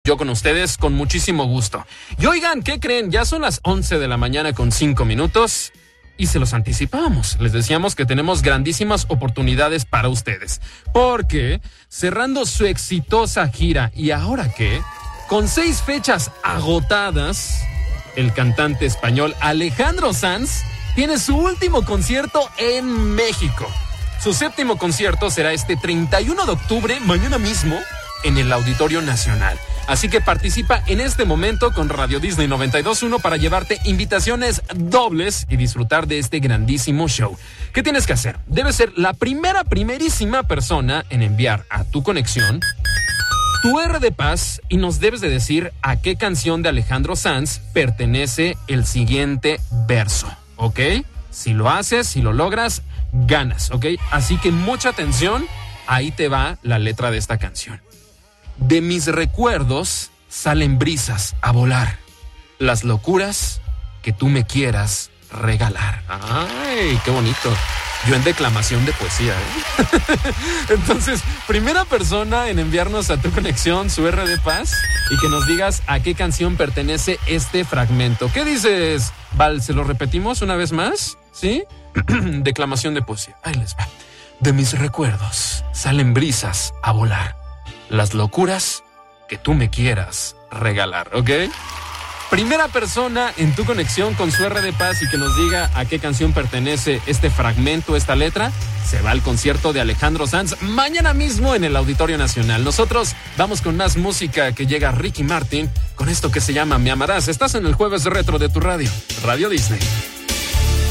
Yo con ustedes con muchísimo gusto. Y oigan, ¿qué creen? Ya son las 11 de la mañana con 5 minutos y se los anticipábamos. Les decíamos que tenemos grandísimas oportunidades para ustedes. Porque cerrando su exitosa gira, ¿y ahora qué? Con 6 fechas agotadas, el cantante español Alejandro Sanz tiene su último concierto en México. Su 7º concierto será este 31 de octubre, mañana mismo, en el Auditorio Nacional. Así que participa en este momento con Radio Disney 92.1 para llevarte invitaciones dobles y disfrutar de este grandísimo show. ¿Qué tienes que hacer? Debes ser la primerísima persona en enviar a tu conexión tu R de paz y nos debes de decir a qué canción de Alejandro Sanz pertenece el siguiente verso, ¿ok? Si lo haces, si lo logras, ganas, ¿ok? Así que mucha atención, ahí te va la letra de esta canción. De mis recuerdos salen brisas a volar, las locuras que tú me quieras regalar. ¡Ay, qué bonito! Yo en declamación de poesía, ¿eh? Entonces, primera persona en enviarnos a tu conexión su R de paz y que nos digas a qué canción pertenece este fragmento. ¿Qué dices, Val? ¿Se lo repetimos una vez más? ¿Sí? Declamación de poesía. Ahí les va. De mis recuerdos salen brisas a volar, las locuras que tú me quieras regalar, ¿ok? Primera persona en tu conexión con su R de paz y que nos diga a qué canción pertenece este fragmento, esta letra, se va al concierto de Alejandro Sanz mañana mismo en el Auditorio Nacional. Nosotros vamos con más música que llega Ricky Martin con esto que se llama Me Amarás. Estás en el Jueves Retro de tu radio, Radio Disney.